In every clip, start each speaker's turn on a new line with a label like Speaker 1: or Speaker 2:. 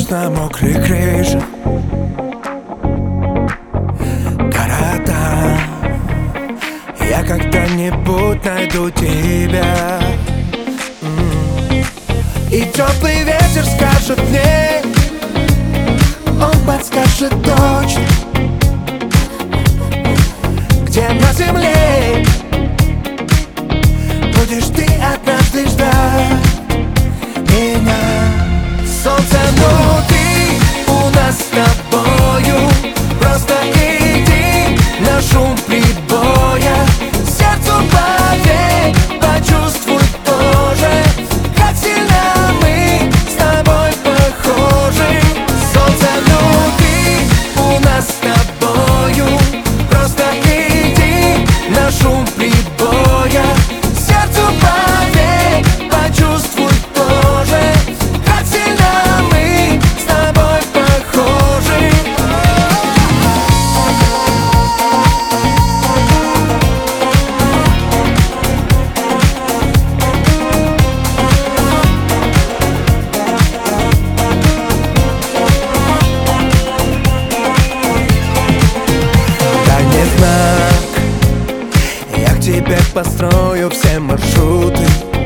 Speaker 1: на мокрой крыше. Города, я когда-нибудь найду тебя. И теплый ветер скажет мне, он подскажет точно, где на земле будешь ты однажды ждать меня. Солнце внутри у нас с тобою, просто иди на шум прибоя. Сердцу поверь, почувствуй тоже, как сильно мы с тобой похожи. Солнце внутри у нас с тобою, просто иди на шум прибоя. Сердцу поверь, почувствуй тоже, как сильно мы с тобой похожи. Дай мне знак, я к тебе построю все маршруты.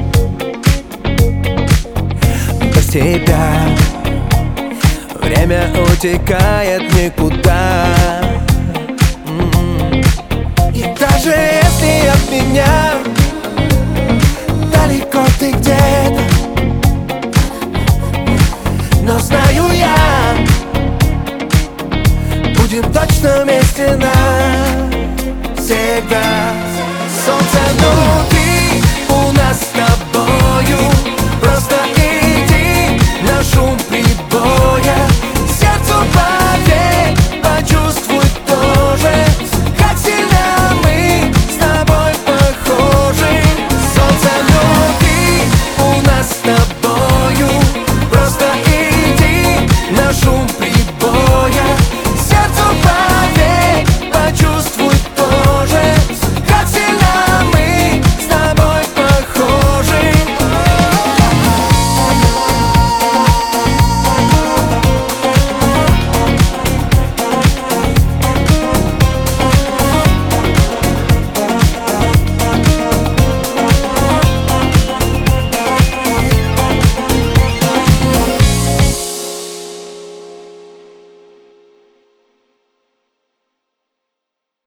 Speaker 1: Без тебя время утекает никуда. И даже если от меня далеко ты где-то, но знаю я, будем точно вместе навсегда. Солнце